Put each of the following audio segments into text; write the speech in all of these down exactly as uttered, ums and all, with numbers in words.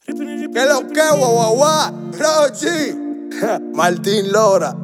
¿Qué lo que, guau, guau, guau? Rochi. Martín Lora.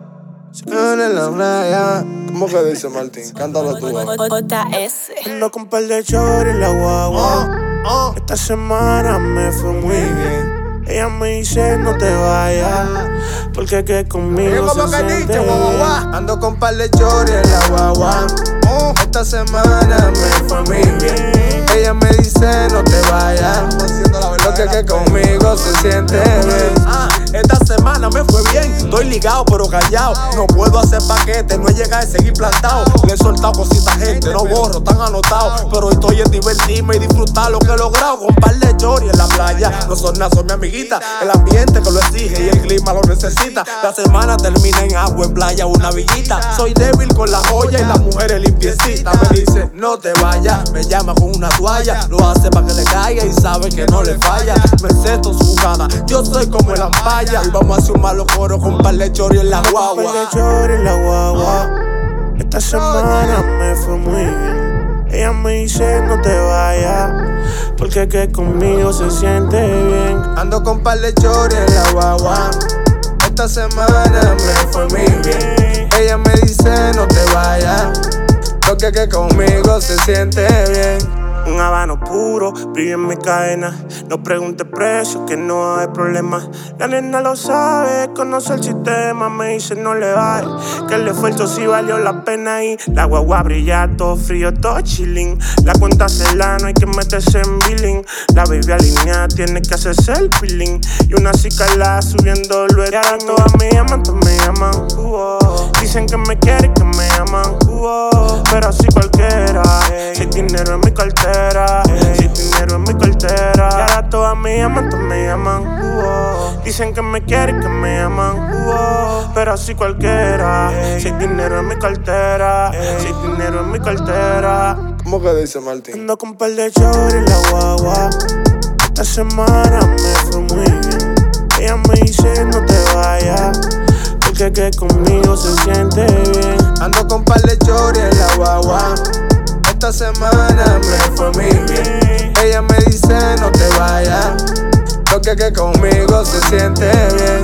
En la playa. ¿Cómo que dice Martín? Cántalo tú. J S. Ando con un par de chores en la guagua. Oh, oh. Esta semana me fue muy bien. Ella me dice no te vayas, porque que conmigo Como se que siente dicho, guau, guau, bien. guau. Ando con par de chores en la guagua. Oh, esta semana me fue muy bien. Ella me dice no te vayas, porque que conmigo se siente bien. Ah, esta semana me fue bien, estoy ligado pero callado. No puedo hacer paquete, no he llegado a seguir plantado. Le he soltado cositas gente, no borro, están anotados. Pero hoy estoy en divertirme y disfrutar lo que he logrado. Con par de chori en la playa, no son nada, son mi amiguita. El ambiente que lo exige y el clima lo necesita. La semana termina en agua, en playa, una villita. Soy débil con la joya y las mujeres limpiecitas. Me dice, no te vayas, me llama con una toalla. Lo hace para que le caiga y sabe que no le falla. Me ceto su jugada, yo soy como el ampaya. Y vamos a hacer un malo coro con par de chori en la guagua. Par de chores en la guagua. Esta semana me fue muy bien. Ella me dice no te vayas, porque que conmigo se siente bien. Ando con par de chori en la guagua. Esta semana me fue muy bien. Ella me dice no te vayas, porque que conmigo se siente bien. Un habano puro, brillo en mi cadena. No pregunte precio, que no hay problema. La nena lo sabe, conoce el sistema. Me dice no le vale, que el esfuerzo sí valió la pena. Y la guagua brilla, todo frío, todo chilling. La cuenta se la, no hay que meterse en billing. La baby alineada, tiene que hacerse el peeling. Y una cicala subiendo luego. Y ahora todas me llaman, todas me llaman. Uh-oh. Dicen que me quieren, que me aman. Uh-oh. Pero así cualquiera. Si hay dinero en mi cartera. Si dinero en mi cartera. Y ahora todas me llaman, todas me llaman. Uh-oh. Dicen que me quieren, que me aman. Uh-oh. Pero así cualquiera. Si hay dinero en mi cartera. Si hay dinero en mi cartera. ¿Cómo que dice Martín? Ando con un par de chores en la guagua. Esta semana me fue muy bien. Ella me dice no te vayas, porque que conmigo se siente bien. Ando con par de chori en la guagua. Esta semana me fue muy bien. Ella me dice no te vayas, porque que conmigo se siente bien.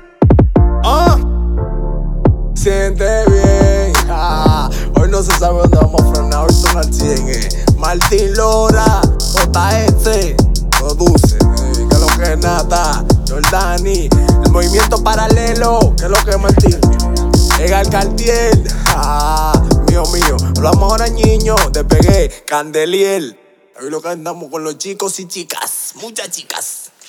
Oh, siente bien. Ah, hoy no se sabe dónde vamos a frenar. Hoy son al cien. Eh. Martín Lora, J S, produce. Eh, que lo que es nada. Jordani, el movimiento paralelo. Que lo que es Martín. Llega el Cartier. Ah, mío, mío. Hablamos ahora, niño. Despegué. Candeliel. Hoy lo que andamos con los chicos y chicas. Muchas chicas.